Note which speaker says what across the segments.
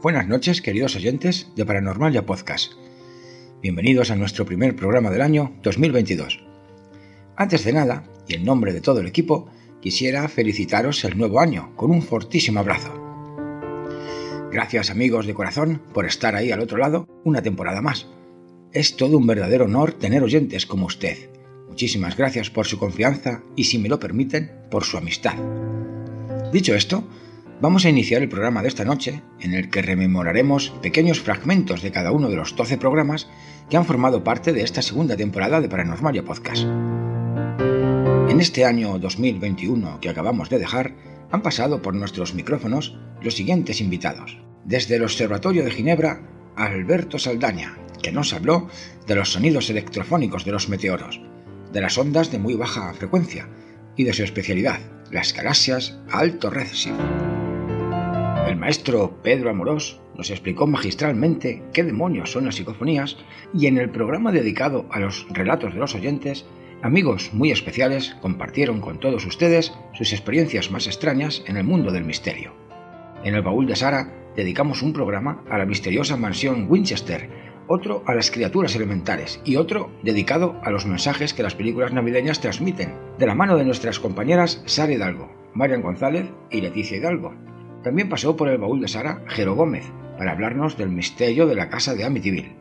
Speaker 1: Buenas noches, queridos oyentes de Paranormalia Podcast. Bienvenidos a nuestro primer programa del año 2022. Antes de nada, y en nombre de todo el equipo, quisiera felicitaros el nuevo año con un fortísimo abrazo. Gracias, amigos de corazón, por estar ahí al otro lado una temporada más. Es todo un verdadero honor tener oyentes como usted. Muchísimas gracias por su confianza y, si me lo permiten, por su amistad. Dicho esto, vamos a iniciar el programa de esta noche, en el que rememoraremos pequeños fragmentos de cada uno de los 12 programas que han formado parte de esta segunda temporada de Paranormalia Podcast. En este año 2021 que acabamos de dejar, han pasado por nuestros micrófonos los siguientes invitados. Desde el Observatorio de Ginebra, Alberto Saldaña, que nos habló de los sonidos electrofónicos de los meteoros, de las ondas de muy baja frecuencia y de su especialidad, las galaxias a alto redshift. El maestro Pedro Amorós nos explicó magistralmente qué demonios son las psicofonías, y en el programa dedicado a los relatos de los oyentes, amigos muy especiales compartieron con todos ustedes sus experiencias más extrañas en el mundo del misterio. En el baúl de Sara dedicamos un programa a la misteriosa mansión Winchester, otro a las criaturas elementales y otro dedicado a los mensajes que las películas navideñas transmiten, de la mano de nuestras compañeras Sara Hidalgo, Marian González y Leticia Hidalgo. También pasó por el baúl de Sara Jero Gómez para hablarnos del misterio de la casa de Amityville.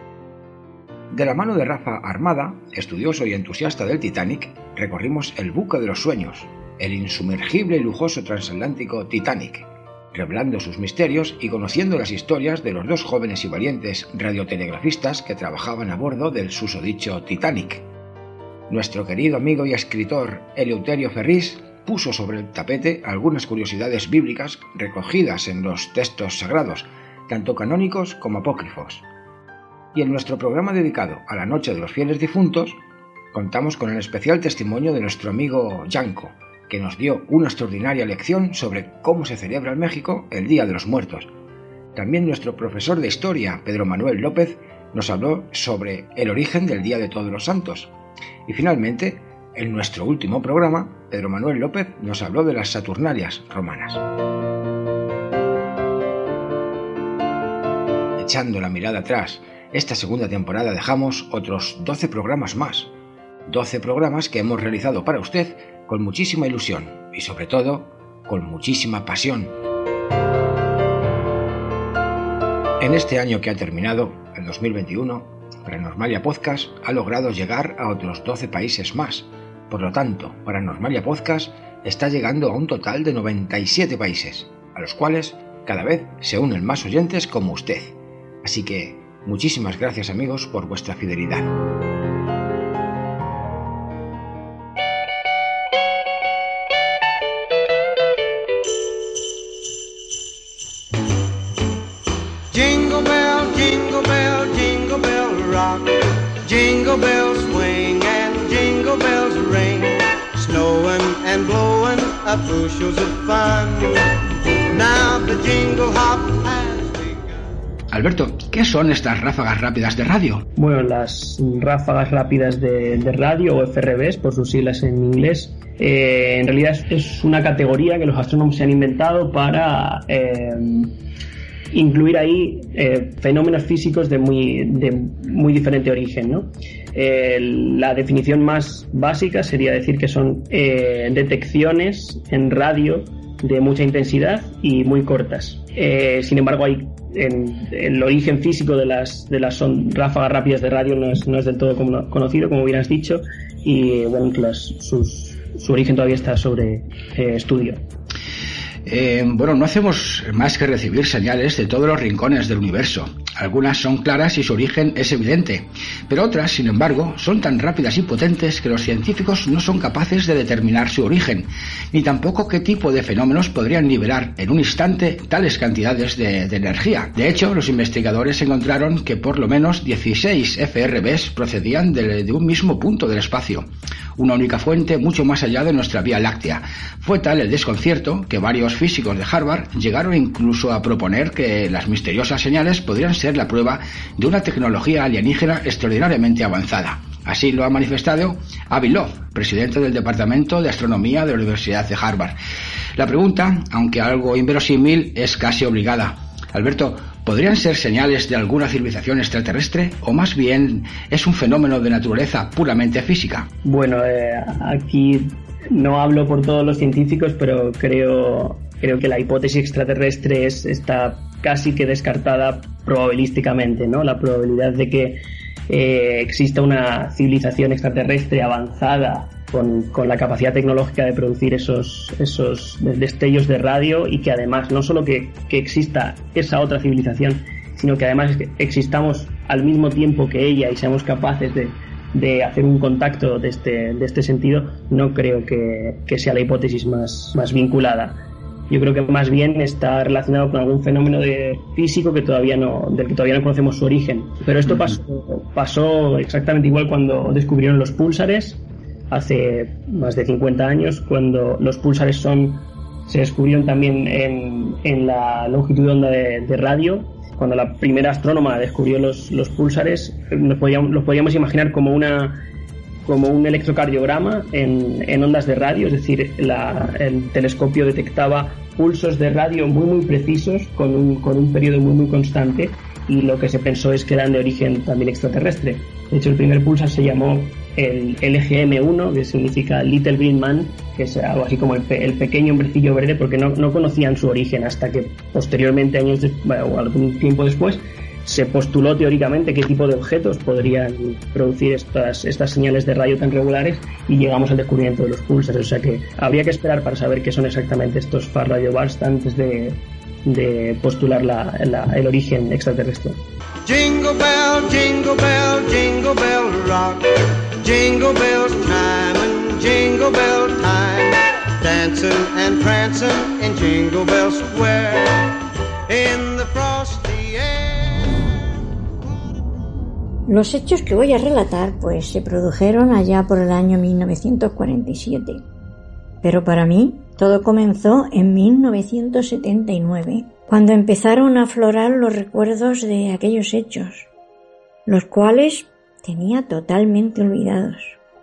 Speaker 1: De la mano de Rafa Armada, estudioso y entusiasta del Titanic, recorrimos el buque de los sueños, el insumergible y lujoso transatlántico Titanic, revelando sus misterios y conociendo las historias de los dos jóvenes y valientes radiotelegrafistas que trabajaban a bordo del susodicho Titanic. Nuestro querido amigo y escritor Eleuterio Ferris puso sobre el tapete algunas curiosidades bíblicas recogidas en los textos sagrados, tanto canónicos como apócrifos. Y en nuestro programa dedicado a la Noche de los Fieles Difuntos, contamos con el especial testimonio de nuestro amigo Yanko, que nos dio una extraordinaria lección sobre cómo se celebra en México el Día de los Muertos. También nuestro profesor de Historia, Pedro Manuel López, nos habló sobre el origen del Día de Todos los Santos. Y finalmente, en nuestro último programa, Pedro Manuel López nos habló de las Saturnalias romanas. Echando la mirada atrás, esta segunda temporada dejamos otros 12 programas más. 12 programas que hemos realizado para usted con muchísima ilusión y, sobre todo, con muchísima pasión. En este año que ha terminado, el 2021, Paranormalia Podcast ha logrado llegar a otros 12 países más. Por lo tanto, Paranormalia Podcast está llegando a un total de 97 países, a los cuales cada vez se unen más oyentes como usted. Así que, muchísimas gracias, amigos, por vuestra fidelidad.
Speaker 2: Jingle bell, jingle bell, jingle bell rock. Jingle bells swing and jingle bells ring. Snowing and blowing up bushels of fun. Now the jingle hop has begun.
Speaker 1: Alberto, ¿qué son estas ráfagas rápidas de radio?
Speaker 3: Bueno, las ráfagas rápidas de radio, o FRBs por sus siglas en inglés, en realidad es una categoría que los astrónomos se han inventado para incluir ahí fenómenos físicos de muy diferente origen, ¿no? La definición más básica sería decir que son detecciones en radio de mucha intensidad y muy cortas. Sin embargo, el origen físico de las ráfagas rápidas de radio no es del todo conocido, como bien has dicho, y bueno, su origen todavía está sobre estudio.
Speaker 1: No hacemos más que recibir señales de todos los rincones del universo. Algunas son claras y su origen es evidente, pero otras, sin embargo, son tan rápidas y potentes que los científicos no son capaces de determinar su origen, ni tampoco qué tipo de fenómenos podrían liberar en un instante tales cantidades de energía. De hecho, los investigadores encontraron que por lo menos 16 FRBs procedían de un mismo punto del espacio, una única fuente mucho más allá de nuestra Vía Láctea. Fue tal el desconcierto que varios físicos de Harvard llegaron incluso a proponer que las misteriosas señales podrían ser la prueba de una tecnología alienígena extraordinariamente avanzada. Así lo ha manifestado Avi Loeb, presidente del Departamento de Astronomía de la Universidad de Harvard. La pregunta, aunque algo inverosímil, es casi obligada. Alberto, ¿podrían ser señales de alguna civilización extraterrestre o más bien es un fenómeno de naturaleza puramente física?
Speaker 3: Bueno, aquí no hablo por todos los científicos, pero creo que la hipótesis extraterrestre está casi que descartada probabilísticamente, ¿no? La probabilidad de que exista una civilización extraterrestre avanzada con la capacidad tecnológica de producir esos destellos de radio, y que además no solo que exista esa otra civilización, sino que además existamos al mismo tiempo que ella y seamos capaces de hacer un contacto de este sentido, no creo que sea la hipótesis más vinculada. Yo creo que más bien está relacionado con algún fenómeno físico del que todavía no conocemos su origen. Pero esto pasó exactamente igual cuando descubrieron los púlsares, hace más de 50 años, cuando los púlsares se descubrieron también en la longitud de onda de radio. Cuando la primera astrónoma descubrió los púlsares, los podíamos imaginar como un electrocardiograma en ondas de radio, es decir, el telescopio detectaba pulsos de radio muy muy precisos con un periodo muy muy constante, y lo que se pensó es que eran de origen también extraterrestre. De hecho, el primer pulsar se llamó el LGM-1, que significa Little Green Man, que es algo así como el pequeño hombrecillo verde, porque no conocían su origen hasta que posteriormente, o algún tiempo después, se postuló teóricamente qué tipo de objetos podrían producir estas señales de radio tan regulares, y llegamos al descubrimiento de los púlsares. O sea que habría que esperar para saber qué son exactamente estos far radio bursts antes de postular el origen extraterrestre.
Speaker 2: Jingle bell, jingle bell, jingle bell rock. Jingle bells time and jingle bell time. Dancing and prancing in Jingle Bell Square. In the frosty air.
Speaker 4: Los hechos que voy a relatar pues se produjeron allá por el año 1947. Pero para mí todo comenzó en 1979, cuando empezaron a aflorar los recuerdos de aquellos hechos, los cuales tenía totalmente olvidados.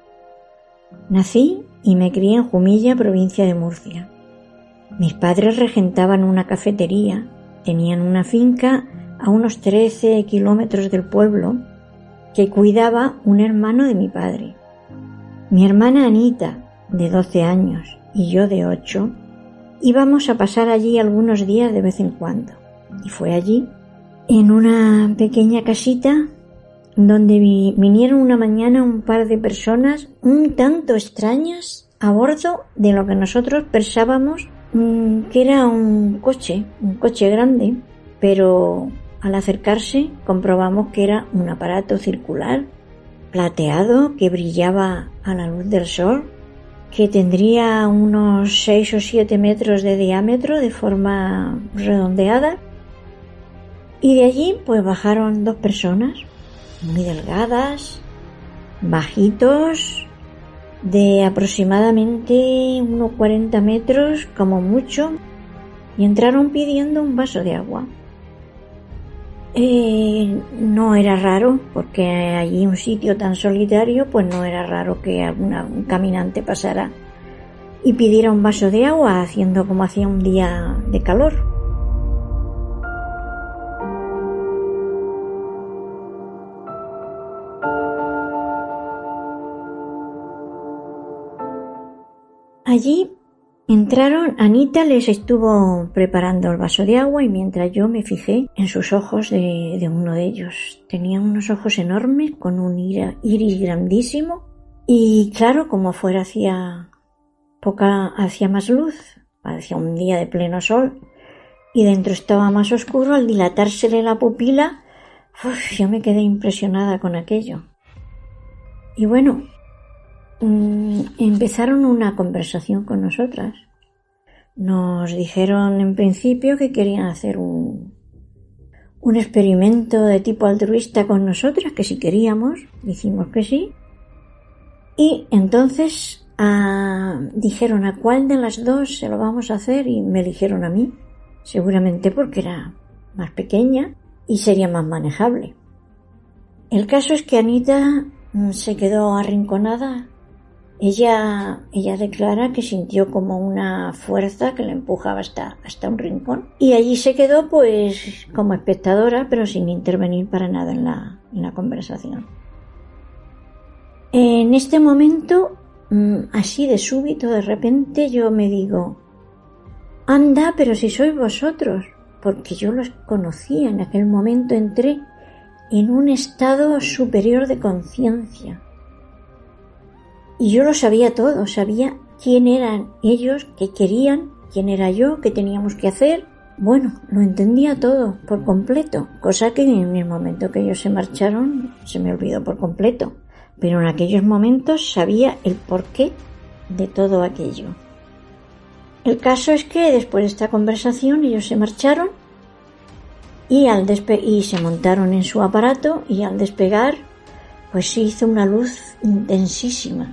Speaker 4: Nací y me crié en Jumilla, provincia de Murcia. Mis padres regentaban una cafetería, tenían una finca a unos 13 kilómetros del pueblo que cuidaba un hermano de mi padre. Mi hermana Anita, de 12 años, y yo de 8, íbamos a pasar allí algunos días de vez en cuando. Y fue allí, en una pequeña casita, donde vinieron una mañana un par de personas un tanto extrañas a bordo de lo que nosotros pensábamos que era un coche grande, pero al acercarse comprobamos que era un aparato circular, plateado, que brillaba a la luz del sol, que tendría unos 6 o 7 metros de diámetro de forma redondeada, y de allí pues bajaron 2 personas muy delgadas, bajitos, de aproximadamente unos 40 metros como mucho, y entraron pidiendo un vaso de agua. No era raro, porque allí un sitio tan solitario, pues no era raro que un caminante pasara y pidiera un vaso de agua, haciendo como hacía un día de calor. Allí entraron, Anita les estuvo preparando el vaso de agua, y mientras yo me fijé en sus ojos de uno de ellos. Tenía unos ojos enormes con un iris grandísimo, y claro, como fuera hacía más luz, hacía un día de pleno sol, y dentro estaba más oscuro, al dilatársele la pupila, yo me quedé impresionada con aquello. Y bueno, empezaron una conversación con nosotras. Nos dijeron en principio que querían hacer un experimento de tipo altruista con nosotras, que si queríamos, dijimos que sí. Y entonces dijeron a cuál de las dos se lo vamos a hacer, y me eligieron a mí, seguramente porque era más pequeña y sería más manejable. El caso es que Anita se quedó arrinconada Ella declara que sintió como una fuerza que la empujaba hasta un rincón y allí se quedó pues como espectadora, pero sin intervenir para nada en la conversación. En este momento, así de súbito, de repente, yo me digo: anda, pero si sois vosotros, porque yo los conocía. En aquel momento entré en un estado superior de conciencia. Y yo lo sabía todo, sabía quién eran ellos, qué querían, quién era yo, qué teníamos que hacer. Bueno, lo entendía todo por completo, cosa que en el momento que ellos se marcharon se me olvidó por completo. Pero en aquellos momentos sabía el porqué de todo aquello. El caso es que después de esta conversación ellos se marcharon y se montaron en su aparato, y al despegar pues se hizo una luz intensísima,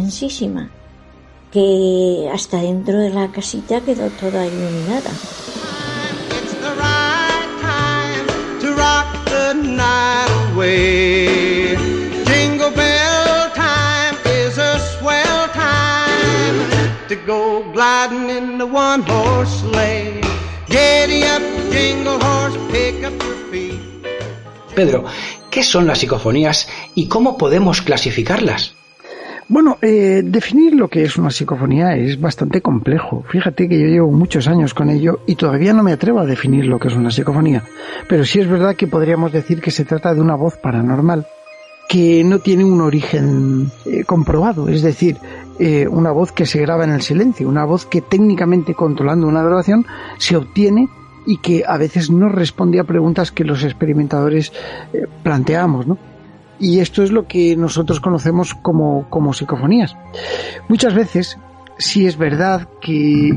Speaker 4: que hasta dentro de la casita quedó toda iluminada.
Speaker 2: It's the right time to rock the night away. Jingle bell time is a swell time to go gliding in the one-horse sleigh. Giddy up, jingle horse, pick up your feet.
Speaker 1: Pedro, ¿qué son las psicofonías y cómo podemos clasificarlas?
Speaker 5: Bueno, definir lo que es una psicofonía es bastante complejo. Fíjate que yo llevo muchos años con ello y todavía no me atrevo a definir lo que es una psicofonía. Pero sí es verdad que podríamos decir que se trata de una voz paranormal que no tiene un origen comprobado, es decir, una voz que se graba en el silencio, una voz que técnicamente, controlando una grabación, se obtiene y que a veces no responde a preguntas que los experimentadores planteamos, ¿no? Y esto es lo que nosotros conocemos como psicofonías. Muchas veces sí es verdad que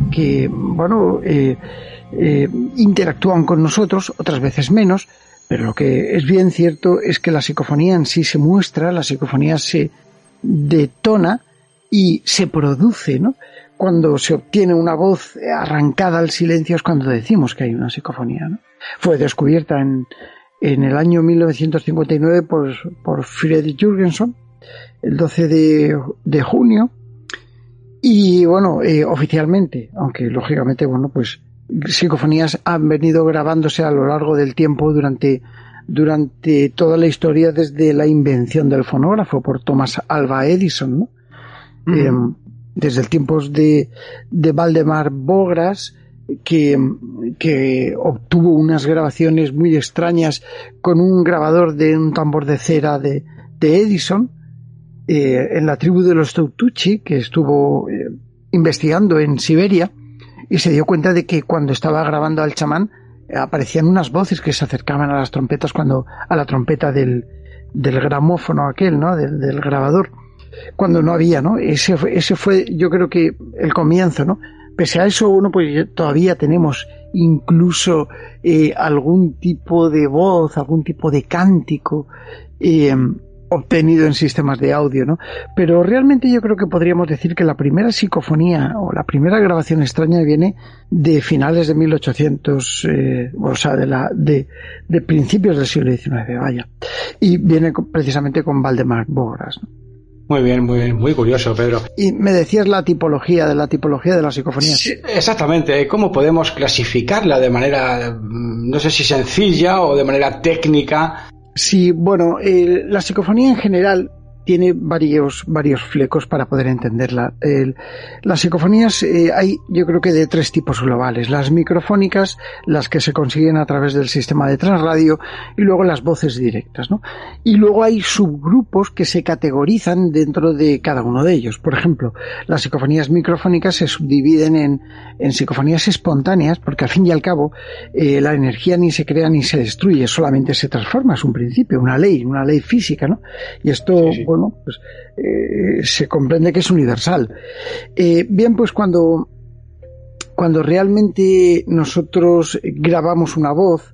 Speaker 5: interactúan con nosotros, otras veces menos, pero lo que es bien cierto es que la psicofonía en sí se muestra, la psicofonía se detona y se produce, ¿no? Cuando se obtiene una voz arrancada al silencio es cuando decimos que hay una psicofonía, ¿no? Fue descubierta en el año 1959 por Fredrik Jürgensen, el 12 de junio, y bueno, oficialmente, aunque lógicamente, bueno, pues psicofonías han venido grabándose a lo largo del tiempo durante toda la historia, desde la invención del fonógrafo por Thomas Alva Edison, ¿no? Desde el tiempos de Valdemar Bogras, que obtuvo unas grabaciones muy extrañas con un grabador de un tambor de cera de Edison, en la tribu de los Tautuchi, que estuvo investigando en Siberia, y se dio cuenta de que cuando estaba grabando al chamán aparecían unas voces que se acercaban a las trompetas, a la trompeta del gramófono aquel, ¿no? Del grabador, cuando no había, ¿no? Ese fue, yo creo que el comienzo, ¿no? Pese a eso, bueno, pues todavía tenemos incluso algún tipo de voz, algún tipo de cántico obtenido en sistemas de audio, ¿no? Pero realmente yo creo que podríamos decir que la primera psicofonía o la primera grabación extraña viene de finales de 1800, o sea, de principios del siglo XIX, vaya. Y viene precisamente con Valdemar Bogras, ¿no?
Speaker 1: Muy bien, muy curioso, Pedro.
Speaker 5: Y me decías la tipología de la psicofonía.
Speaker 1: Sí, exactamente. ¿Cómo podemos clasificarla de manera, no sé si sencilla o de manera técnica?
Speaker 5: Sí, bueno, la psicofonía en general tiene varios flecos para poder entenderla. Las psicofonías hay, yo creo que de tres tipos globales: las microfónicas, las que se consiguen a través del sistema de transradio, y luego las voces directas, ¿no? Y luego hay subgrupos que se categorizan dentro de cada uno de ellos. Por ejemplo, las psicofonías microfónicas se subdividen en psicofonías espontáneas, porque al fin y al cabo la energía ni se crea ni se destruye, solamente se transforma, es un principio, una ley física, ¿no? Y esto, sí. Bueno, pues se comprende que es universal. Bien, pues cuando realmente nosotros grabamos una voz,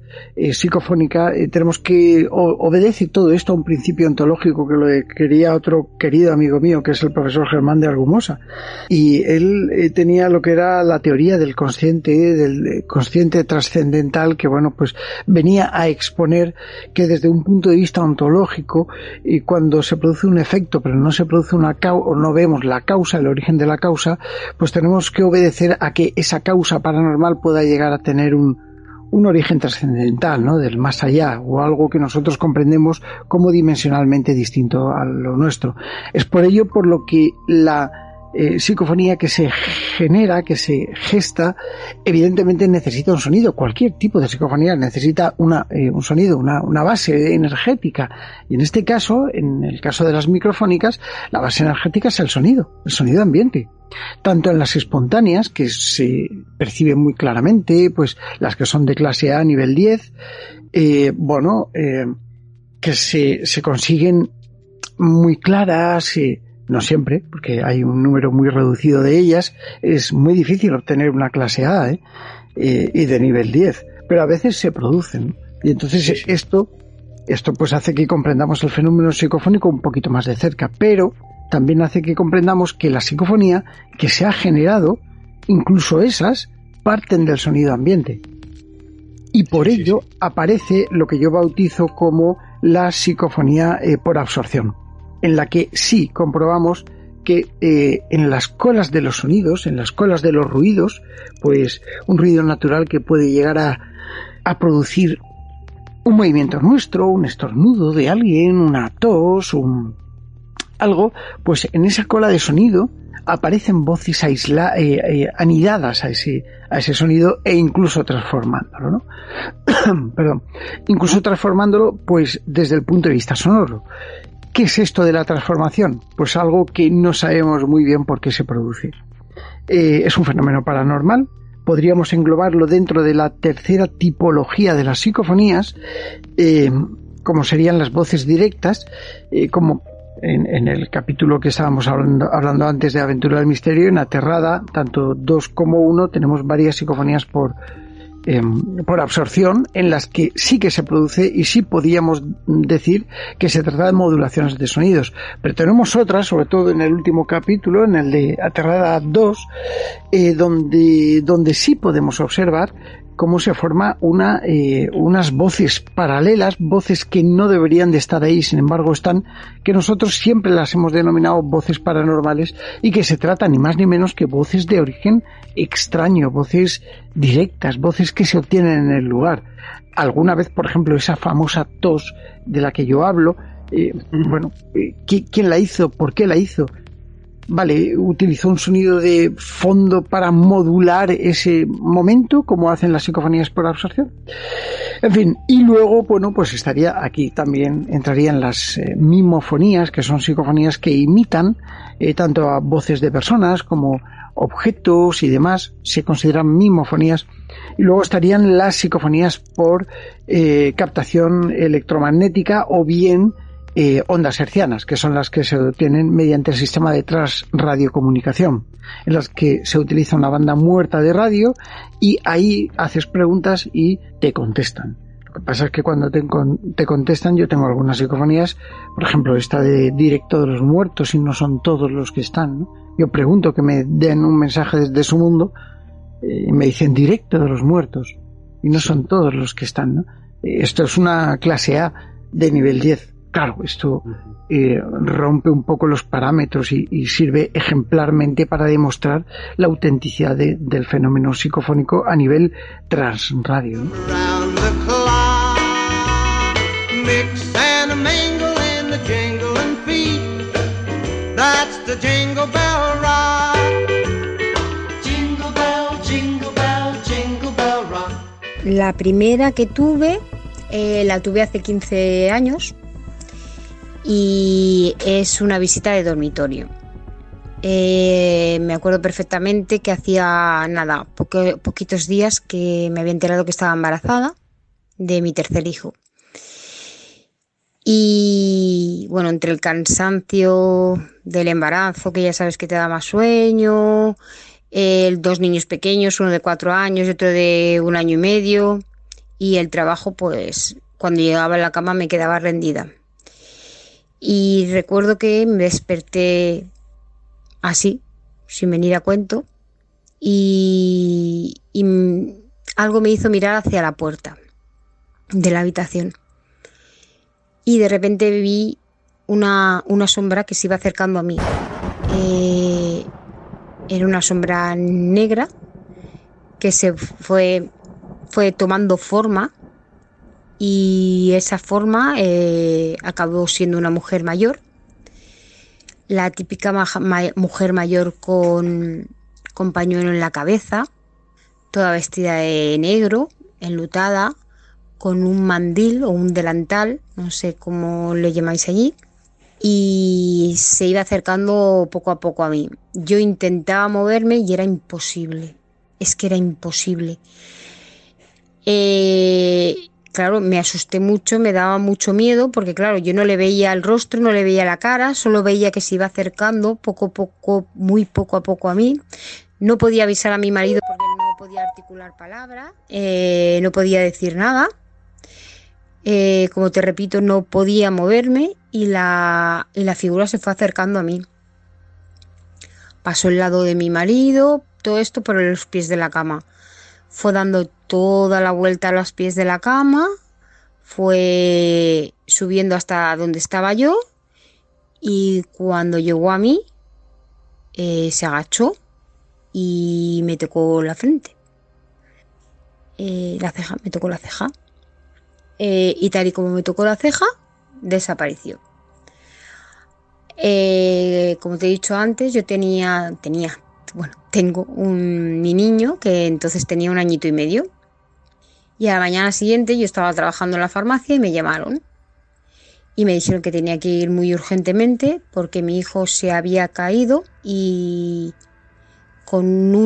Speaker 5: psicofónica, tenemos que obedece todo esto a un principio ontológico que lo quería otro querido amigo mío, que es el profesor Germán de Argumosa, y él tenía lo que era la teoría del consciente trascendental, que bueno, pues venía a exponer que desde un punto de vista ontológico, y cuando se produce un efecto pero no se produce o no vemos la causa, el origen de la causa, pues tenemos que obedecer a que esa causa paranormal pueda llegar a tener un origen trascendental, ¿no? Del más allá, o algo que nosotros comprendemos como dimensionalmente distinto a lo nuestro. Es por ello por lo que la psicofonía que se genera, que se gesta, evidentemente necesita un sonido. Cualquier tipo de psicofonía necesita un sonido, una base energética. Y en este caso, en el caso de las microfónicas, la base energética es el sonido ambiente. Tanto en las espontáneas, que se perciben muy claramente, pues las que son de clase A, nivel 10, que se consiguen muy claras, no siempre, porque hay un número muy reducido de ellas, es muy difícil obtener una clase A y de nivel 10, pero a veces se producen. Y entonces esto pues hace que comprendamos el fenómeno psicofónico un poquito más de cerca, pero también hace que comprendamos que la psicofonía que se ha generado, incluso esas, parten del sonido ambiente. Y por ello aparece lo que yo bautizo como la psicofonía por absorción, en la que sí comprobamos que en las colas de los sonidos, en las colas de los ruidos, pues un ruido natural que puede llegar a producir un movimiento nuestro, un estornudo de alguien, una tos, algo, pues en esa cola de sonido aparecen voces anidadas a ese sonido e incluso transformándolo, ¿no? Perdón, incluso transformándolo pues desde el punto de vista sonoro. ¿Qué es esto de la transformación? Pues algo que no sabemos muy bien por qué se produce. Es un fenómeno paranormal. Podríamos englobarlo dentro de la tercera tipología de las psicofonías, como serían las voces directas, como en el capítulo que estábamos hablando antes de Aventura del Misterio, en Aterrada, tanto 2 como 1, tenemos varias psicofonías por absorción, en las que sí que se produce y sí podíamos decir que se trata de modulaciones de sonidos. Pero tenemos otras, sobre todo en el último capítulo, en el de Aterrada 2, donde sí podemos observar cómo se forma unas voces paralelas, voces que no deberían de estar ahí, sin embargo están, que nosotros siempre las hemos denominado voces paranormales, y que se trata ni más ni menos que voces de origen extraño, voces directas, voces que se obtienen en el lugar. Alguna vez, por ejemplo, esa famosa tos de la que yo hablo, ¿quién la hizo? ¿Por qué la hizo? Vale, utilizó un sonido de fondo para modular ese momento, como hacen las psicofonías por absorción. En fin, y luego, bueno, pues estaría aquí también, entrarían las mimofonías, que son psicofonías que imitan tanto a voces de personas como objetos y demás, se consideran mimofonías. Y luego estarían las psicofonías por captación electromagnética o bien ondas hertzianas, que son las que se obtienen mediante el sistema de transradiocomunicación, en las que se utiliza una banda muerta de radio y ahí haces preguntas y te contestan. Lo que pasa es que cuando te contestan, yo tengo algunas psicofonías, por ejemplo esta de Directo de los Muertos, y no son todos los que están, ¿no? Yo pregunto que me den un mensaje desde su mundo y me dicen Directo de los Muertos, y no son todos los que están, ¿no? Esto es una clase A de nivel 10. Claro, esto rompe un poco los parámetros y sirve ejemplarmente para demostrar la autenticidad del fenómeno psicofónico a nivel transradio, ¿no?
Speaker 6: La primera que tuve, la tuve hace 15 años. Y es una visita de dormitorio. Me acuerdo perfectamente que hacía poquitos días que me había enterado que estaba embarazada de mi tercer hijo. Y bueno, entre el cansancio del embarazo, que ya sabes que te da más sueño, 2 niños pequeños, uno de 4 años y otro de 1 año y medio, y el trabajo, pues cuando llegaba a la cama me quedaba rendida. Y recuerdo que me desperté así, sin venir a cuento, y algo me hizo mirar hacia la puerta de la habitación. Y de repente vi una sombra que se iba acercando a mí. Era una sombra negra que se fue tomando forma, y esa forma acabó siendo una mujer mayor, la típica mujer mayor con pañuelo en la cabeza, toda vestida de negro, enlutada, con un mandil o un delantal, no sé cómo le llamáis allí, y se iba acercando poco a poco a mí. Yo intentaba moverme y era imposible, es que era imposible. Claro, me asusté mucho, me daba mucho miedo, porque claro, yo no le veía el rostro, no le veía la cara, solo veía que se iba acercando poco a poco, muy poco a poco a mí. No podía avisar a mi marido porque no podía articular palabras, no podía decir nada. Como te repito, no podía moverme, y la figura se fue acercando a mí. Pasó al lado de mi marido, todo esto por los pies de la cama. Fue dando toda la vuelta a los pies de la cama, fue subiendo hasta donde estaba yo, y cuando llegó a mí se agachó y me tocó la frente, la ceja, me tocó la ceja, y tal y como me tocó la ceja, desapareció. Como te he dicho antes, yo tengo mi niño, que entonces tenía 1 añito y medio, y a la mañana siguiente yo estaba trabajando en la farmacia y me llamaron y me dijeron que tenía que ir muy urgentemente porque mi hijo se había caído y con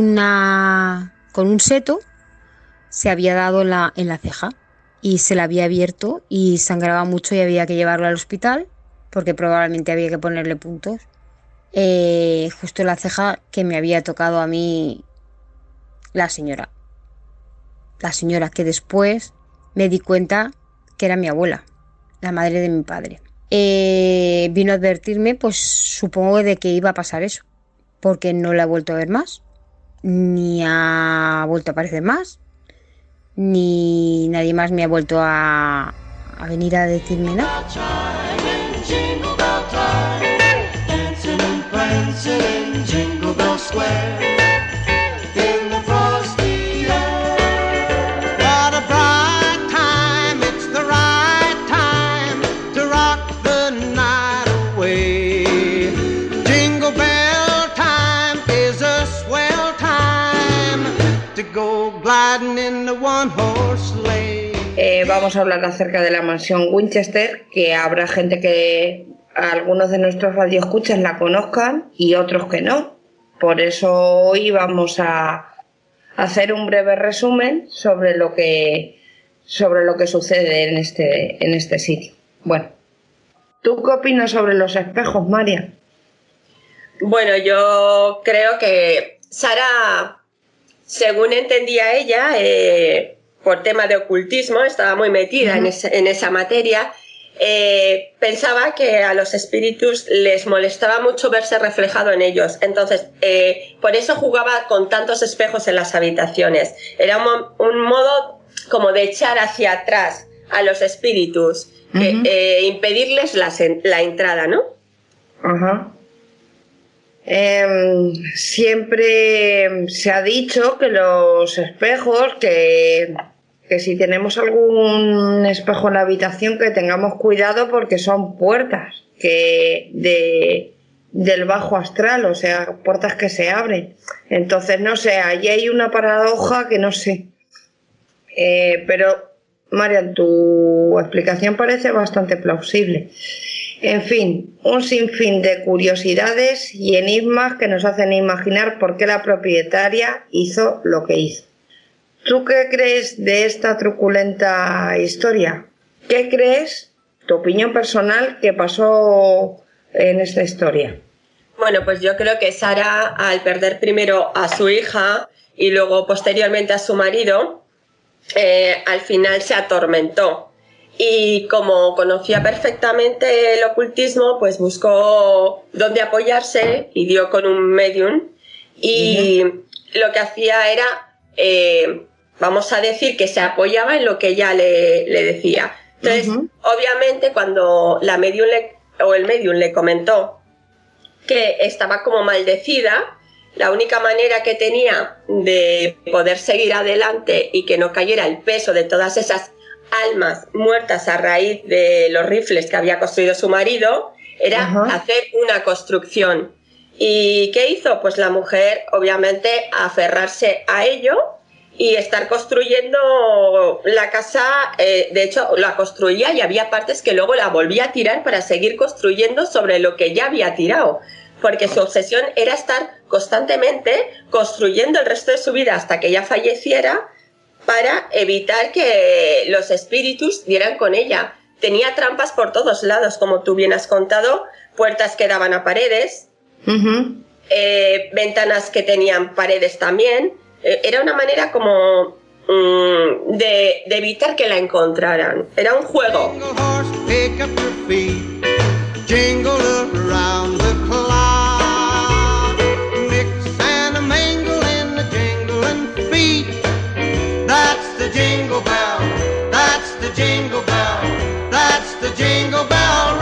Speaker 6: un seto se había dado en la ceja y se la había abierto y sangraba mucho y había que llevarlo al hospital porque probablemente había que ponerle puntos. Justo la ceja que me había tocado a mí la señora que después me di cuenta que era mi abuela, la madre de mi padre. Vino a advertirme, pues supongo de que iba a pasar eso, porque no la he vuelto a ver más, ni ha vuelto a aparecer más, ni nadie más me ha vuelto a venir a decirme nada.
Speaker 7: Vamos a hablar acerca de la mansión Winchester, que habrá gente que algunos de nuestros radioescuchas la conozcan y otros que no. Por eso hoy vamos a hacer un breve resumen sobre lo que sucede en este sitio. Bueno, ¿tú qué opinas sobre los espejos, María?
Speaker 8: Bueno, yo creo que Sara, según entendía ella, por tema de ocultismo, estaba muy metida en esa materia, pensaba que a los espíritus les molestaba mucho verse reflejado en ellos. Entonces, por eso jugaba con tantos espejos en las habitaciones. Era un modo como de echar hacia atrás a los espíritus, impedirles la entrada, ¿no?
Speaker 7: Ajá. Siempre se ha dicho que los espejos, que si tenemos algún espejo en la habitación, que tengamos cuidado porque son puertas del bajo astral, o sea, puertas que se abren. Entonces, no sé, allí hay una paradoja que no sé. Pero, Marian, tu explicación parece bastante plausible. En fin, un sinfín de curiosidades y enigmas que nos hacen imaginar por qué la propietaria hizo lo que hizo. ¿Tú qué crees de esta truculenta historia? ¿Qué crees, tu opinión personal, que pasó en esta historia?
Speaker 8: Bueno, pues yo creo que Sara, al perder primero a su hija y luego posteriormente a su marido, al final se atormentó. Y como conocía perfectamente el ocultismo, pues buscó dónde apoyarse y dio con un medium. Y lo que hacía era, vamos a decir, que se apoyaba en lo que ella le decía. Entonces, obviamente, cuando la medium el medium le comentó que estaba como maldecida, la única manera que tenía de poder seguir adelante y que no cayera el peso de todas esas almas muertas a raíz de los rifles que había construido su marido era hacer una construcción. ¿Y qué hizo? Pues la mujer, obviamente, aferrarse a ello y estar construyendo la casa. De hecho, la construía y había partes que luego la volvía a tirar para seguir construyendo sobre lo que ya había tirado, porque su obsesión era estar constantemente construyendo el resto de su vida hasta que ella falleciera, para evitar que los espíritus dieran con ella. Tenía trampas por todos lados, como tú bien has contado, puertas que daban a paredes, ventanas que tenían paredes también. Era una manera como de evitar que la encontraran. Era un juego.
Speaker 2: Jingle bell, that's the jingle bell, that's the jingle bell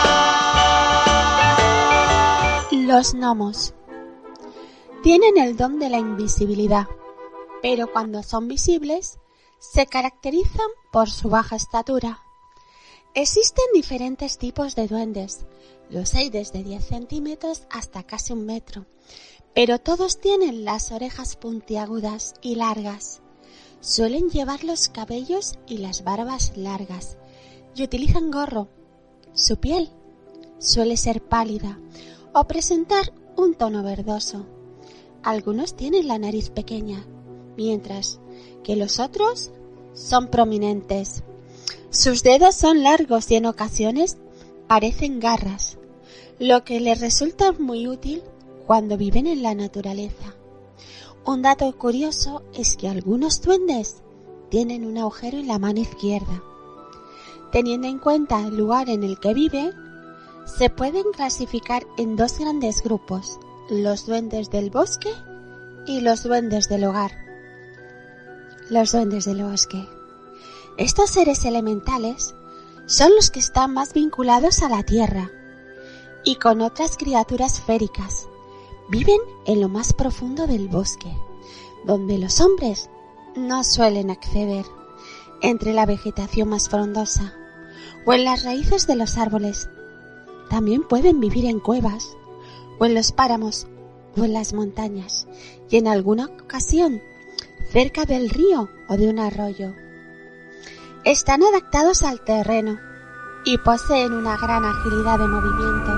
Speaker 2: rock.
Speaker 9: Los gnomos tienen el don de la invisibilidad, pero cuando son visibles se caracterizan por su baja estatura. Existen diferentes tipos de duendes, los hay desde 10 centímetros hasta casi 1 metro, pero todos tienen las orejas puntiagudas y largas. Suelen llevar los cabellos y las barbas largas y utilizan gorro. Su piel suele ser pálida o presentar un tono verdoso. Algunos tienen la nariz pequeña, mientras que los otros son prominentes. Sus dedos son largos y en ocasiones parecen garras, lo que les resulta muy útil cuando viven en la naturaleza. Un dato curioso es que algunos duendes tienen un agujero en la mano izquierda. Teniendo en cuenta el lugar en el que viven, se pueden clasificar en 2 grandes grupos, los duendes del bosque y los duendes del hogar. Los duendes del bosque. Estos seres elementales son los que están más vinculados a la tierra y con otras criaturas féricas. Viven en lo más profundo del bosque, donde los hombres no suelen acceder, entre la vegetación más frondosa o en las raíces de los árboles. También pueden vivir en cuevas, o en los páramos, o en las montañas, y en alguna ocasión cerca del río o de un arroyo. Están adaptados al terreno y poseen una gran agilidad de movimiento.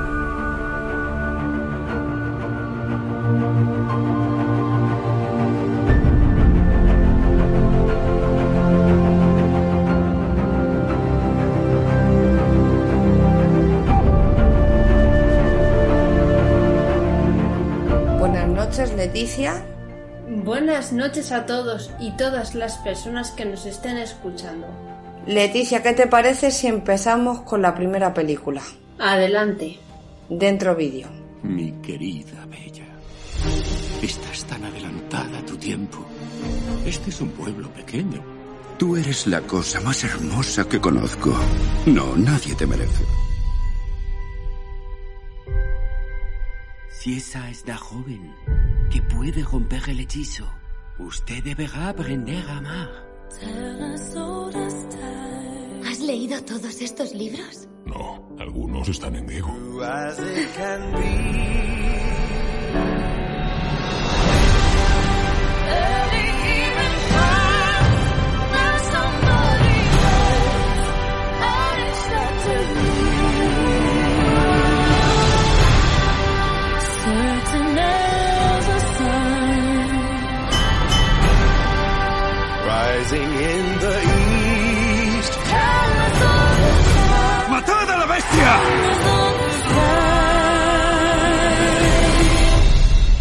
Speaker 7: Leticia.
Speaker 10: Buenas noches a todos y todas las personas que nos estén escuchando.
Speaker 7: Leticia, ¿qué te parece si empezamos con la primera película?
Speaker 10: Adelante.
Speaker 7: Dentro vídeo.
Speaker 11: Mi querida Bella, estás tan adelantada a tu tiempo. Este es un pueblo pequeño. Tú eres la cosa más hermosa que conozco. No, nadie te merece.
Speaker 12: Si esa es la joven que puede romper el hechizo, usted deberá aprender a amar.
Speaker 13: ¿Has leído todos estos libros?
Speaker 14: No, algunos están en griego.
Speaker 11: ¡Matad a la bestia!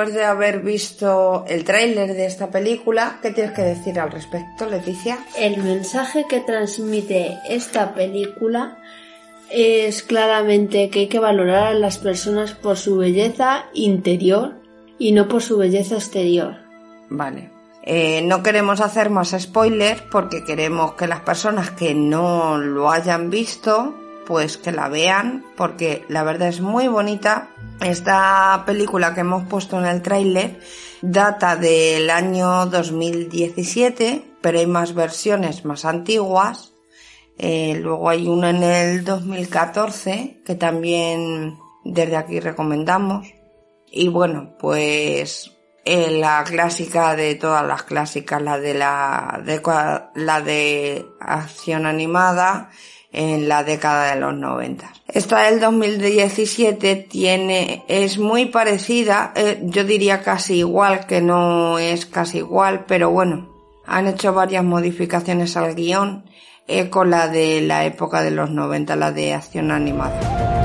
Speaker 7: después de haber visto el tráiler de esta película, ¿qué tienes que decir al respecto, Leticia?
Speaker 10: El mensaje que transmite esta película es claramente que hay que valorar a las personas por su belleza interior y no por su belleza exterior.
Speaker 7: Vale. No queremos hacer más spoilers porque queremos que las personas que no lo hayan visto, pues que la vean, porque la verdad es muy bonita. Esta película que hemos puesto en el tráiler data del año 2017, pero hay más versiones más antiguas. Luego hay una en el 2014 que también desde aquí recomendamos. Y bueno, pues la clásica de todas las clásicas, la de acción animada en la década de los 90. Esta del 2017 es muy parecida, yo diría casi igual, que no es casi igual, pero bueno, han hecho varias modificaciones al guión con la de la época de los 90, la de acción animada.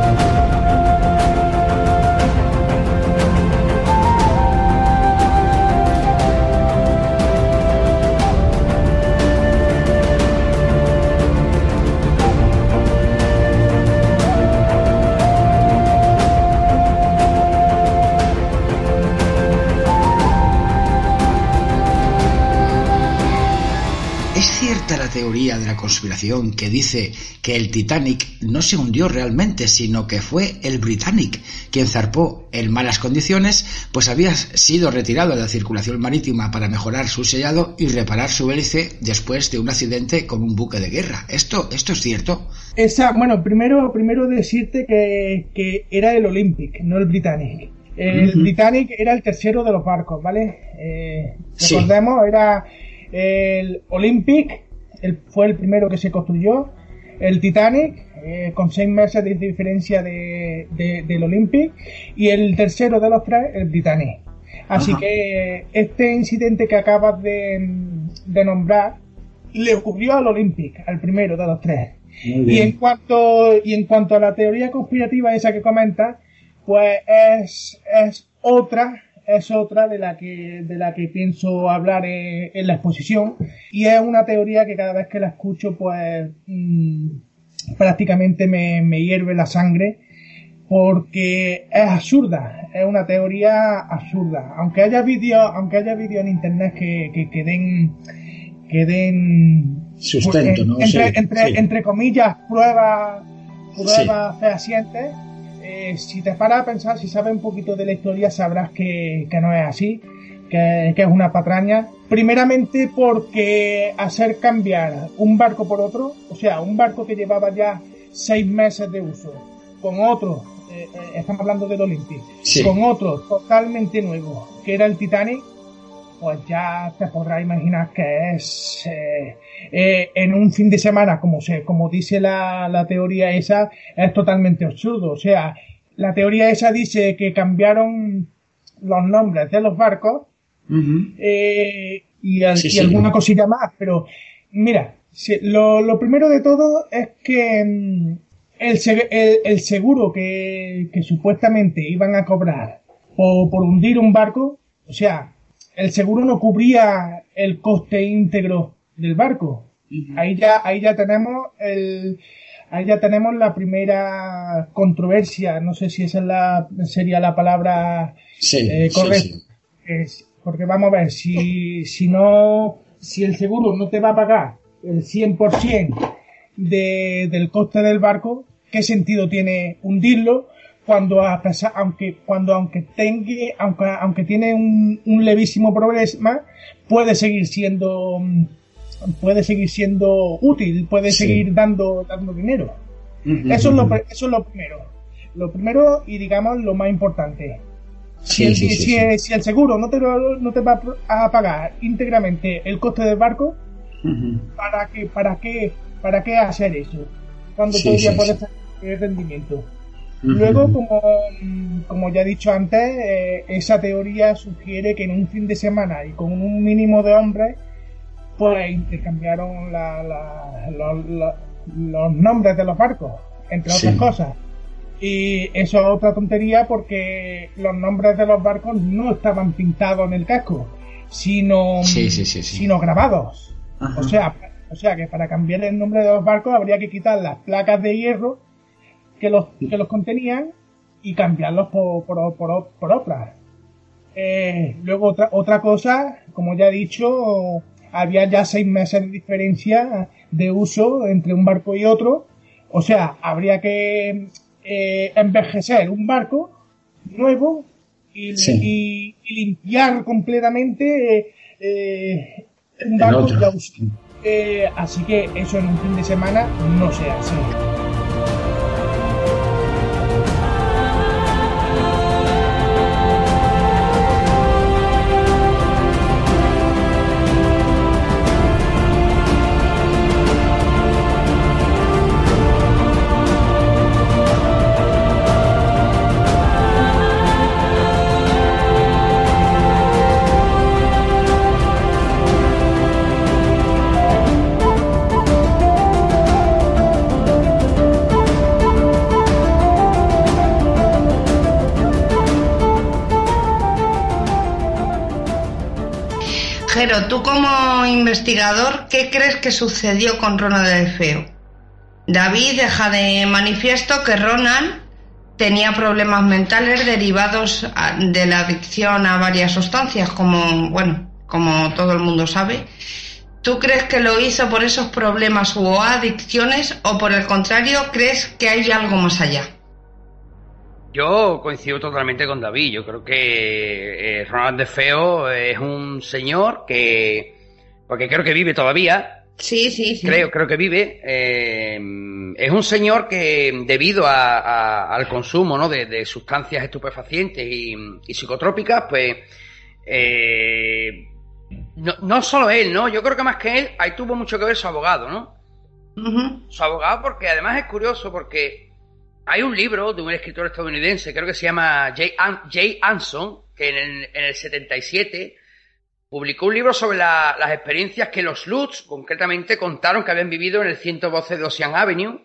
Speaker 1: La teoría de la conspiración que dice que el Titanic no se hundió realmente, sino que fue el Britannic quien zarpó en malas condiciones, pues había sido retirado de la circulación marítima para mejorar su sellado y reparar su hélice después de un accidente con un buque de guerra. ¿Esto es cierto?
Speaker 15: Bueno, primero decirte que era el Olympic, no el Britannic. El Britannic era el tercero de los barcos, ¿vale? Recordemos, era el Olympic, fue el primero que se construyó, el Titanic, con 6 meses de diferencia del Olympic, y el tercero de los 3, el Britannic. Así que este incidente que acabas de nombrar le ocurrió al Olympic, al primero de los 3. Y en cuanto a la teoría conspirativa esa que comentas, pues es otra de la que pienso hablar en la exposición, y es una teoría que cada vez que la escucho pues prácticamente me hierve la sangre, porque es absurda, es una teoría absurda, aunque haya vídeos en internet que den
Speaker 1: sustento, ¿no?
Speaker 15: Entre comillas pruebas fehacientes. Si te paras a pensar, si sabes un poquito de la historia, sabrás que no es así, que es una patraña. Primeramente porque hacer cambiar un barco por otro, o sea, un barco que llevaba ya 6 meses de uso, con otro, estamos hablando del Olympic, con otro totalmente nuevo, que era el Titanic, pues ya te podrás imaginar que es en un fin de semana, como dice la teoría esa, es totalmente absurdo. O sea, la teoría esa dice que cambiaron los nombres de los barcos y alguna cosilla más, pero mira, lo primero de todo es que el seguro que supuestamente iban a cobrar por hundir un barco, o sea, el seguro no cubría el coste íntegro del barco. Ahí ya tenemos la primera controversia. No sé si esa sería la palabra correcta. Porque vamos a ver, si el seguro no te va a pagar el 100% del coste del barco, ¿qué sentido tiene hundirlo? Aunque tiene un levísimo problema, puede seguir siendo útil, puede seguir dando dinero. Eso es lo primero. Lo primero y digamos lo más importante. Si el seguro no te va a pagar íntegramente el coste del barco, ¿para qué hacer eso? Cuando todavía puedes tener rendimiento. Luego, como ya he dicho antes, esa teoría sugiere que en un fin de semana y con un mínimo de hombres, pues intercambiaron los nombres de los barcos, entre otras cosas. Y eso es otra tontería porque los nombres de los barcos no estaban pintados en el casco, sino grabados. O sea que para cambiar el nombre de los barcos habría que quitar las placas de hierro que los contenían y cambiarlos por otras. Luego otra cosa, como ya he dicho, había ya 6 meses de diferencia de uso entre un barco y otro. O sea, habría que envejecer un barco nuevo y limpiar completamente un barco ya usado. Así que eso en un fin de semana no se hace.
Speaker 7: Jero, tú como investigador, ¿qué crees que sucedió con Ronald el Feo? David deja de manifiesto que Ronald tenía problemas mentales derivados de la adicción a varias sustancias, como todo el mundo sabe. ¿Tú crees que lo hizo por esos problemas o adicciones, o por el contrario, crees que hay algo más allá?
Speaker 16: Yo coincido totalmente con David. Yo creo que Ronald el Feo es un señor porque creo que vive todavía.
Speaker 7: Sí.
Speaker 16: Creo que vive. Es un señor que, debido al consumo, ¿no?, de sustancias estupefacientes y psicotrópicas, pues no solo él, ¿no? Yo creo que más que él, ahí tuvo mucho que ver su abogado, ¿no? Uh-huh. Su abogado, porque además es curioso, porque hay un libro de un escritor estadounidense, creo que se llama Jay Anson, que en el 77 publicó un libro sobre las experiencias que los Lutz, concretamente, contaron que habían vivido en el 112 de Ocean Avenue,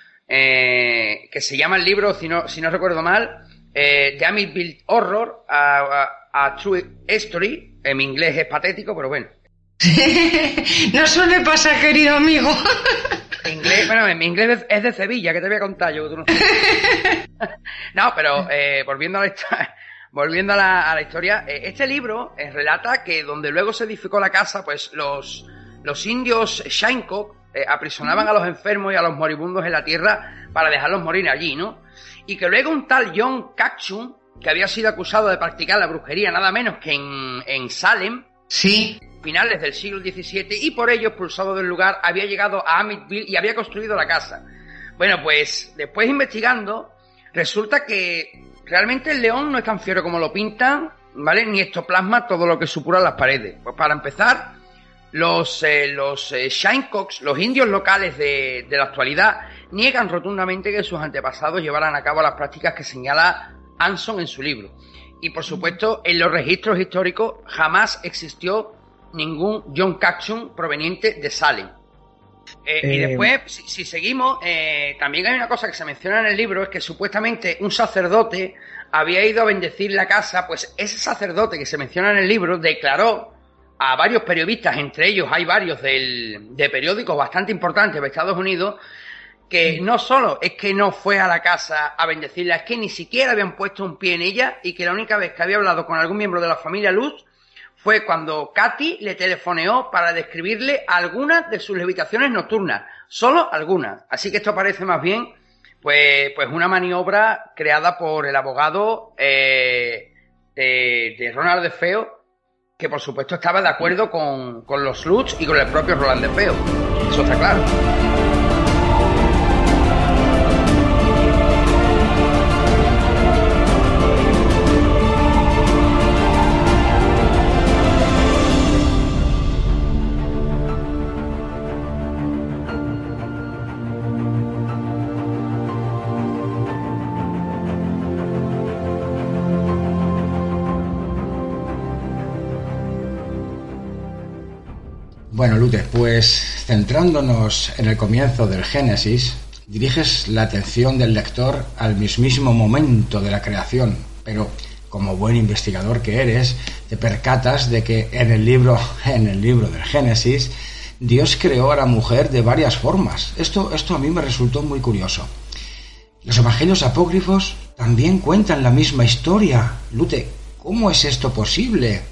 Speaker 16: que se llama el libro, si no recuerdo mal, The Amityville Horror, a True History. En mi inglés es patético, pero bueno.
Speaker 7: No suele pasar, querido amigo.
Speaker 16: Mi inglés es de Sevilla, que te voy a contar yo. Tú no sabes. No, pero volviendo a la historia, este libro relata que donde luego se edificó la casa, pues los indios Shinnecock aprisionaban a los enfermos y a los moribundos en la tierra para dejarlos morir allí, ¿no? Y que luego un tal John Catchum, que había sido acusado de practicar la brujería nada menos que en Salem, finales del siglo XVII, y por ello, expulsado del lugar, había llegado a Amityville y había construido la casa. Bueno, pues después investigando, resulta que realmente el león no es tan fiero como lo pintan, ¿vale? Ni ectoplasma todo lo que supura las paredes. Pues para empezar, los Shinnecock, los indios locales de la actualidad, niegan rotundamente que sus antepasados llevaran a cabo las prácticas que señala Anson en su libro. Y por supuesto, en los registros históricos jamás existió ningún John Catchum proveniente de Salem. Y después, si seguimos, también hay una cosa que se menciona en el libro, es que supuestamente un sacerdote había ido a bendecir la casa. Pues ese sacerdote que se menciona en el libro declaró a varios periodistas, entre ellos hay varios de periódicos bastante importantes de Estados Unidos, que no solo es que no fue a la casa a bendecirla, es que ni siquiera habían puesto un pie en ella, y que la única vez que había hablado con algún miembro de la familia Lutz fue cuando Katy le telefoneó para describirle algunas de sus levitaciones nocturnas, solo algunas. Así que esto parece más bien pues una maniobra creada por el abogado de Ronald el Feo, que por supuesto estaba de acuerdo con los Lutz y con el propio Roland el Feo. Eso está claro.
Speaker 1: Bueno, Luther, pues centrándonos en el comienzo del Génesis, diriges la atención del lector al mismísimo momento de la creación, pero como buen investigador que eres, te percatas de que en el libro del Génesis, Dios creó a la mujer de varias formas. Esto a mí me resultó muy curioso. Los evangelios apócrifos también cuentan la misma historia. Lute, ¿cómo es esto posible?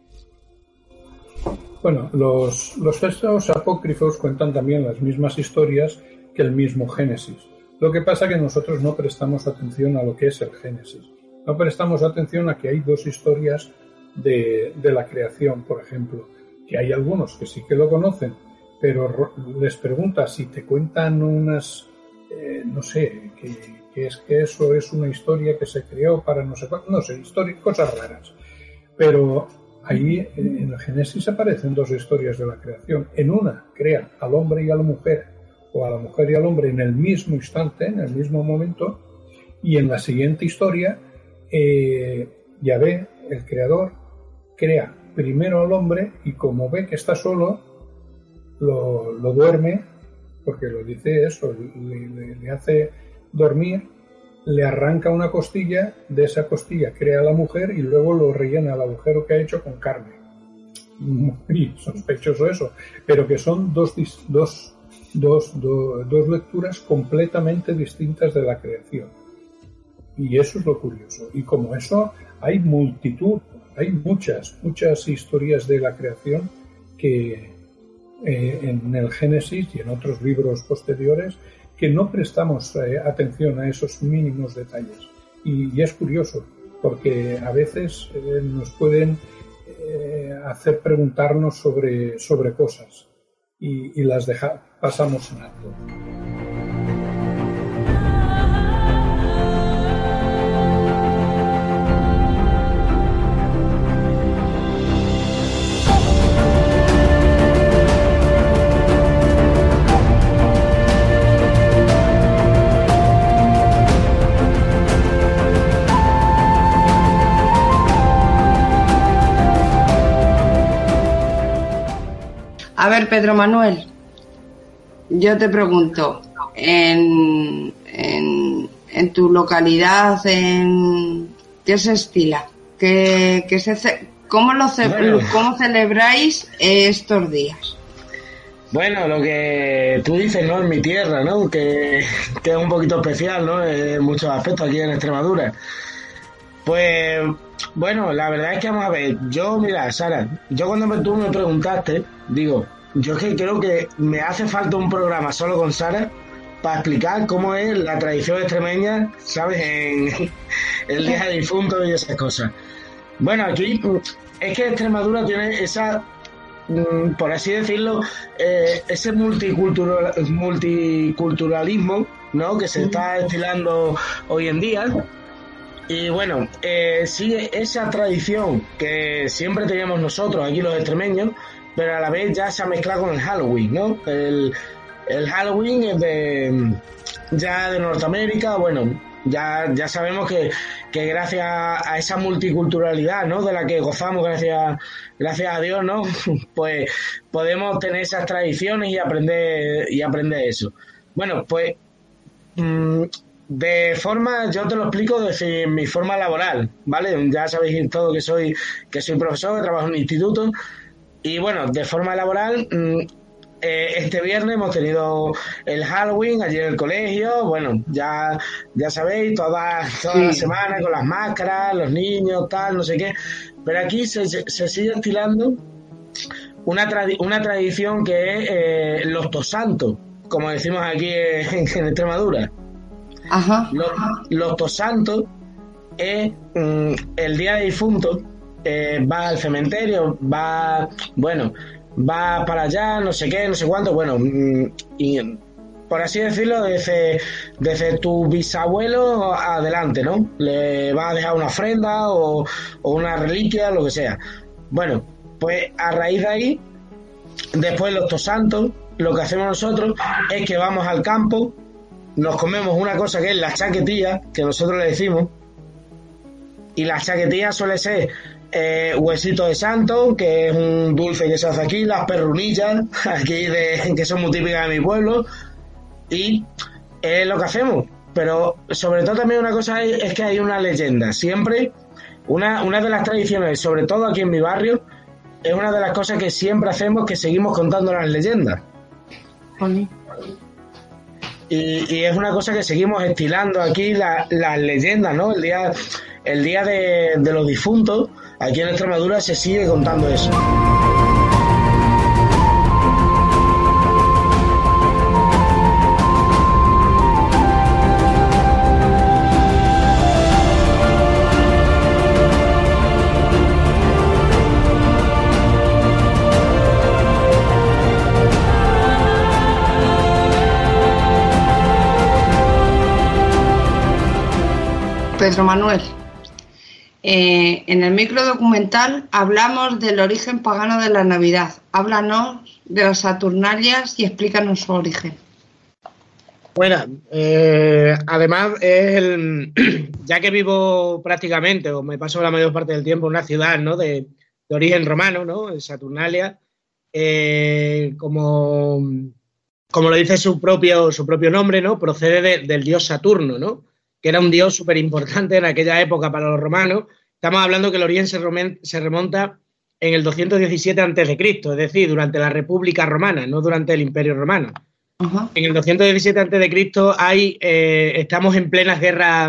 Speaker 17: Bueno, los textos apócrifos cuentan también las mismas historias que el mismo Génesis. Lo que pasa es que nosotros no prestamos atención a lo que es el Génesis. No prestamos atención a que hay dos historias de la creación, por ejemplo, que hay algunos que sí que lo conocen, pero les preguntas si te cuentan unas, no sé, que eso es una historia que se creó para no sé cuánto, no sé, cosas raras. Pero ahí en el Génesis aparecen dos historias de la creación. En una crea al hombre y a la mujer, o a la mujer y al hombre en el mismo instante, en el mismo momento, y en la siguiente historia Yahvé, el creador, crea primero al hombre y como ve que está solo, lo duerme, porque lo dice eso, le hace dormir, le arranca una costilla, de esa costilla crea a la mujer y luego lo rellena el agujero que ha hecho con carne. Muy sospechoso eso, pero que son dos lecturas completamente distintas de la creación. Y eso es lo curioso. Y como eso, hay muchas historias de la creación que en el Génesis y en otros libros posteriores que no prestamos atención a esos mínimos detalles. Y es curioso, porque a veces nos pueden hacer preguntarnos sobre cosas y las pasamos en alto.
Speaker 18: A ver, Pedro Manuel, yo te pregunto, en tu localidad, ¿qué se estila? ¿Cómo celebráis estos días?
Speaker 19: Bueno, lo que tú dices, ¿no? En mi tierra, ¿no? Que es un poquito especial, ¿no? En muchos aspectos aquí en Extremadura. Pues, bueno, la verdad es que vamos a ver, mira, Sara, cuando tú me preguntaste, digo, yo es que creo que me hace falta un programa solo con Sara para explicar cómo es la tradición extremeña, ¿sabes? En el Día de Difuntos y esas cosas. Bueno, aquí es que Extremadura tiene esa, por así decirlo, ese multiculturalismo, ¿no? Que se está estilando hoy en día. Y bueno, sigue esa tradición que siempre teníamos nosotros aquí los extremeños, pero a la vez ya se ha mezclado con el Halloween, ¿no? El Halloween es de Norteamérica. Bueno, ya sabemos que gracias a esa multiculturalidad, ¿no? De la que gozamos gracias a Dios, ¿no? Pues podemos tener esas tradiciones y aprender eso. Bueno, pues de forma, yo te lo explico desde mi forma laboral, ¿vale? Ya sabéis todo que soy profesor, que trabajo en un instituto. Y bueno, de forma laboral, este viernes hemos tenido el Halloween allí en el colegio. Bueno, ya sabéis, toda la semana con las máscaras, los niños, tal, no sé qué. Pero aquí se sigue estilando una tradición que es los tosantos, como decimos aquí en Extremadura.
Speaker 18: Ajá.
Speaker 19: Los tosantos es el día de difuntos. Va al cementerio, va para allá, no sé qué, no sé cuánto, bueno, y por así decirlo, desde tu bisabuelo adelante, ¿no? Le va a dejar una ofrenda o una reliquia, lo que sea. Bueno, pues a raíz de ahí, después los tosantos, lo que hacemos nosotros es que vamos al campo, nos comemos una cosa que es la chaquetilla, que nosotros le decimos, y la chaquetilla suele ser huesito de santo, que es un dulce que se hace aquí, las perrunillas, aquí que son muy típicas de mi pueblo, y es lo que hacemos. Pero sobre todo también una cosa es que hay una leyenda. Siempre, una de las tradiciones, sobre todo aquí en mi barrio, es una de las cosas que siempre hacemos, que seguimos contando las leyendas. Y es una cosa que seguimos estilando aquí, las leyendas, ¿no? El día de los difuntos, aquí en Extremadura se sigue contando eso.
Speaker 18: Pedro Manuel, en el microdocumental hablamos del origen pagano de la Navidad. Háblanos de las Saturnalias y explícanos su origen.
Speaker 19: Bueno, además, ya que vivo prácticamente, o me paso la mayor parte del tiempo en una ciudad, ¿no?, de origen romano, ¿no?, en Saturnalia, como lo dice su propio nombre, ¿no?, procede del dios Saturno, ¿no?, que era un dios súper importante en aquella época para los romanos. Estamos hablando que el origen se remonta en el 217 a.C., es decir, durante la República Romana, no durante el Imperio Romano. Uh-huh. En el 217 a.C. estamos en plenas guerras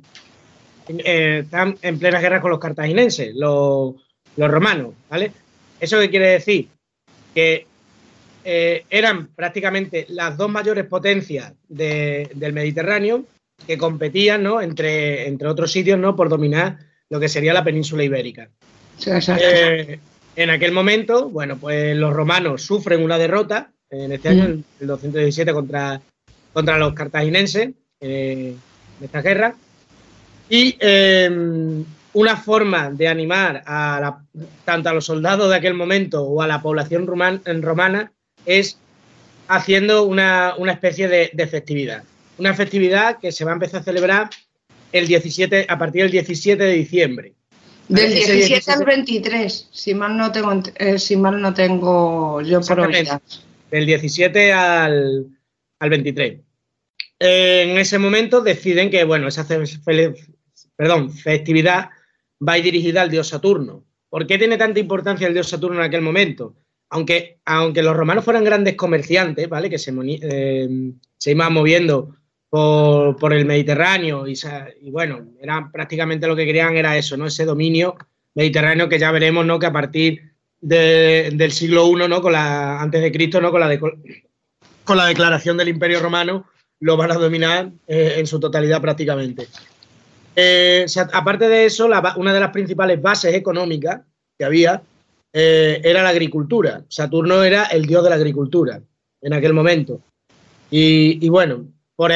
Speaker 19: con los cartagineses, los romanos, ¿vale? ¿Eso qué quiere decir? Que eran prácticamente las dos mayores potencias del Mediterráneo, que competían, ¿no?, entre otros sitios, ¿no?, por dominar lo que sería la península ibérica. Sí, en aquel momento, bueno, pues los romanos sufren una derrota en este año, el 217, contra los cartaginenses, en esta guerra, y una forma de animar tanto a los soldados de aquel momento o a la población romana es haciendo una especie de festividad. Una festividad que se va a empezar a celebrar a partir del 17 de diciembre.
Speaker 18: Del 17 al 23, si mal no tengo yo probabilidad.
Speaker 19: Del 17 al 23. En ese momento deciden que, bueno, esa festividad va a ir dirigida al dios Saturno. ¿Por qué tiene tanta importancia el dios Saturno en aquel momento? Aunque los romanos fueran grandes comerciantes, ¿vale?, que se iban moviendo por el Mediterráneo y bueno, era prácticamente lo que querían era eso, ¿no?, ese dominio mediterráneo, que ya veremos, ¿no?, que a partir del siglo I, ¿no?, antes de Cristo, ¿no?, con la declaración del Imperio Romano, lo van a dominar en su totalidad prácticamente. Aparte de eso, una de las principales bases económicas que había era la agricultura. Saturno era el dios de la agricultura en aquel momento. Y bueno,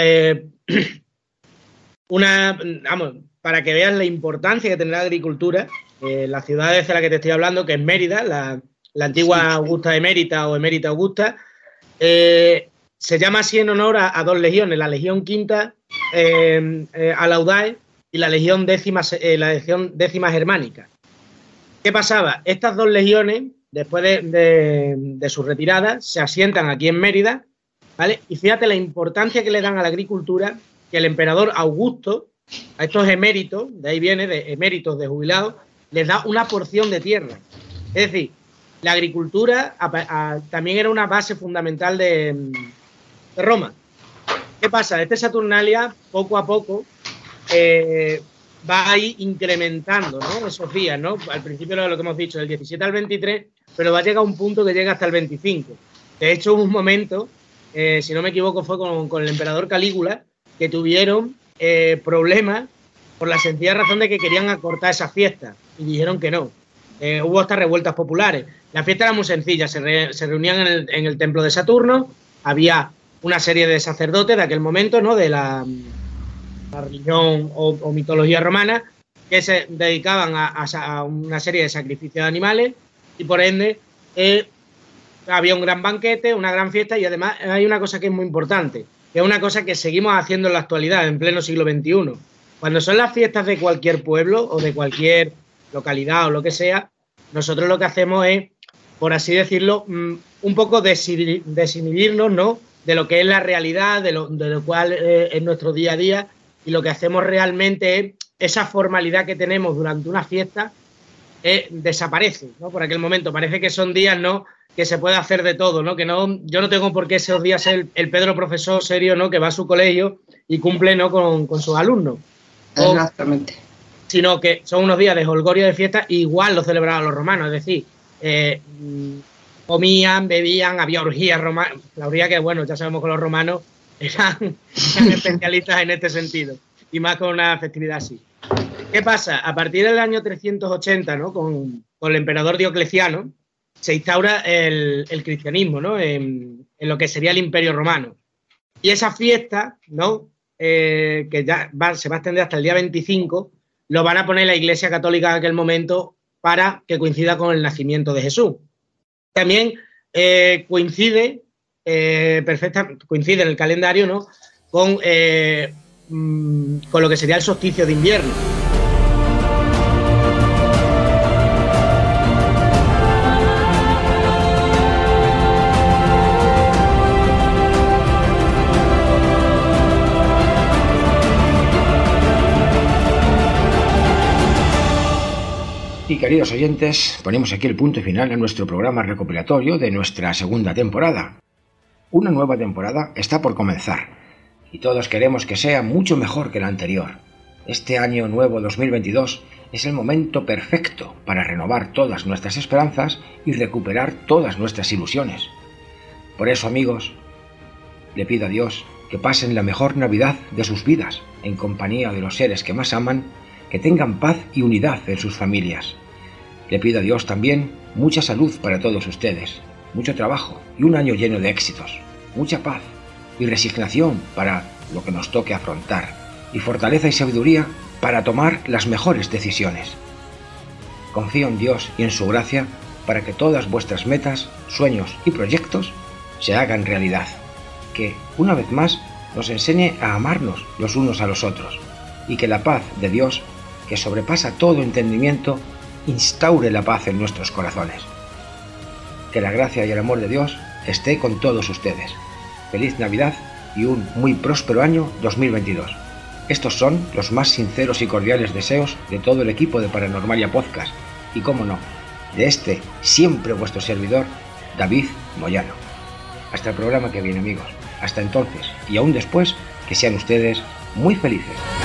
Speaker 19: para que veas la importancia que tiene la agricultura, la ciudad de la que te estoy hablando, que es Mérida, la antigua Augusta Emérita o Emérita Augusta, se llama así en honor a dos legiones, la Legión Quinta Alaudae y la Legión Décima Germánica. ¿Qué pasaba? Estas dos legiones, después de su retirada, se asientan aquí en Mérida, ¿vale? Y fíjate la importancia que le dan a la agricultura, que el emperador Augusto, a estos eméritos, de ahí viene, de eméritos, de jubilados, les da una porción de tierra. Es decir, la agricultura también era una base fundamental de Roma. ¿Qué pasa? Este Saturnalia, poco a poco, va a ir incrementando, ¿no?, esos días, ¿no? Al principio lo que hemos dicho, del 17 al 23, pero va a llegar a un punto que llega hasta el 25. De hecho, hubo un momento, si no me equivoco, fue con el emperador Calígula, que tuvieron problemas por la sencilla razón de que querían acortar esas fiestas y dijeron que no. Hubo hasta revueltas populares. La fiesta era muy sencilla, se reunían en el templo de Saturno, había una serie de sacerdotes de aquel momento, ¿no?, de la religión o mitología romana, que se dedicaban a una serie de sacrificios de animales y por ende había un gran banquete, una gran fiesta y además hay una cosa que es muy importante, que es una cosa que seguimos haciendo en la actualidad, en pleno siglo XXI. Cuando son las fiestas de cualquier pueblo o de cualquier localidad o lo que sea, nosotros lo que hacemos es, por así decirlo, un poco desinhibirnos, ¿no?,
Speaker 20: de lo que es la realidad, de lo cual es nuestro día a día, y lo que hacemos realmente es esa formalidad que tenemos durante una fiesta desaparece, ¿no? Por aquel momento parece que son días, ¿no?, que se puede hacer de todo, ¿no? Que no, yo no tengo por qué esos días ser el Pedro profesor serio, ¿no?, que va a su colegio y cumple, ¿no?, con sus alumnos.
Speaker 18: Exactamente.
Speaker 20: Sino que son unos días de jolgorio, de fiesta, igual lo celebraban los romanos, es decir, comían, bebían, había orgías romanas, la orgía que, bueno, ya sabemos que los romanos eran especialistas en este sentido, y más con una festividad así. ¿Qué pasa? A partir del año 380, ¿no?, con el emperador Diocleciano, se instaura el cristianismo, ¿no?, en lo que sería el Imperio Romano. Y esa fiesta, ¿no?, que ya se va a extender hasta el día 25, lo van a poner la Iglesia Católica en aquel momento para que coincida con el nacimiento de Jesús. También coincide en el calendario, ¿no?, con lo que sería el solsticio de invierno.
Speaker 1: Y queridos oyentes, ponemos aquí el punto final a nuestro programa recopilatorio de nuestra segunda temporada. Una nueva temporada está por comenzar y todos queremos que sea mucho mejor que la anterior. Este año nuevo 2022 es el momento perfecto para renovar todas nuestras esperanzas y recuperar todas nuestras ilusiones. Por eso, amigos, le pido a Dios que pasen la mejor Navidad de sus vidas en compañía de los seres que más aman, que tengan paz y unidad en sus familias. Le pido a Dios también mucha salud para todos ustedes, mucho trabajo y un año lleno de éxitos, mucha paz y resignación para lo que nos toque afrontar, y fortaleza y sabiduría para tomar las mejores decisiones. Confío en Dios y en su gracia para que todas vuestras metas, sueños y proyectos se hagan realidad. Que, una vez más, nos enseñe a amarnos los unos a los otros, y que la paz de Dios, que sobrepasa todo entendimiento, instaure la paz en nuestros corazones. Que la gracia y el amor de Dios esté con todos ustedes. Feliz Navidad y un muy próspero año 2022. Estos son los más sinceros y cordiales deseos de todo el equipo de Paranormalia Podcast y, cómo no, de este siempre vuestro servidor, David Moyano. Hasta el programa que viene, amigos. Hasta entonces, y aún después, que sean ustedes muy felices.